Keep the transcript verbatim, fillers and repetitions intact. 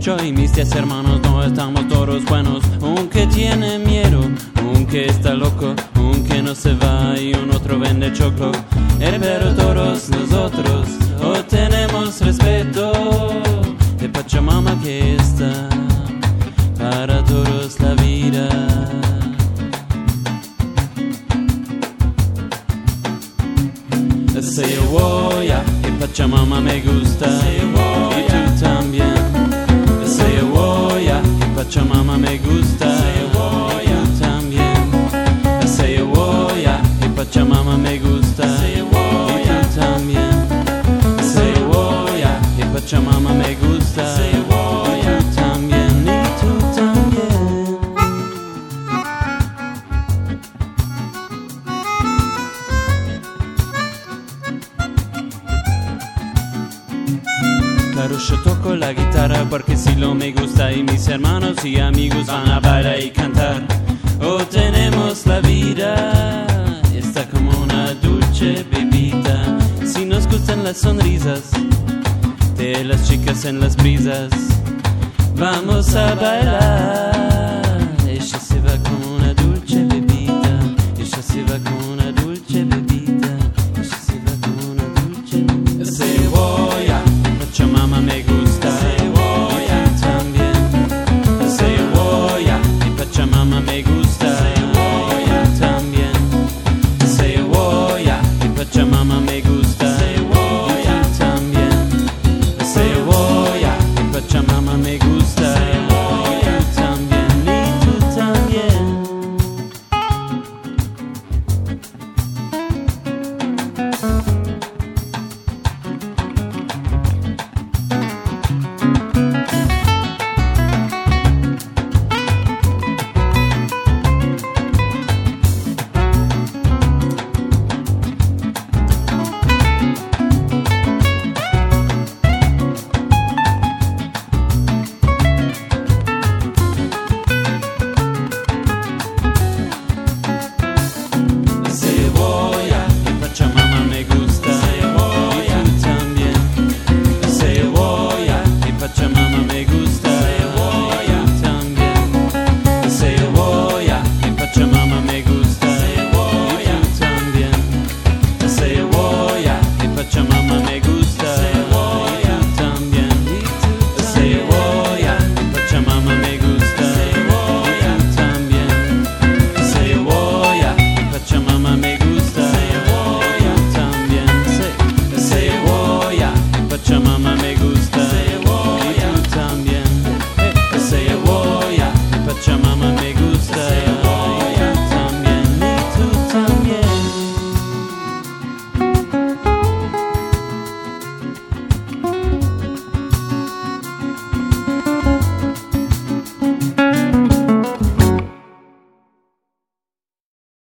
Yo y mis diez hermanos no estamos todos buenos. Un que tiene miedo, un que está loco, un que no se va y un otro vende choclo. Eh, pero todos nosotros oh, tenemos respeto de Pachamama que está para todos la vida. Say oh, yeah, que Pachamama me gusta y tú también. Say oh, yeah, que Pachamama me gusta y tú también. Say oh, yeah, que Pachamama me gusta y tú también. Say oh, yeah, que Pachamama me gusta y tú también, y tú también. Claro, yo toco la guitarra porque si lo me gusta y mis hermanos y amigos van a bailar y cantar. Oh, tenemos la vida, está como una dulce bebida. Si nos gustan las sonrisas de las chicas en las brisas, vamos a bailar. Ella se va como una dulce bebida, ella se va como una dulce bebida.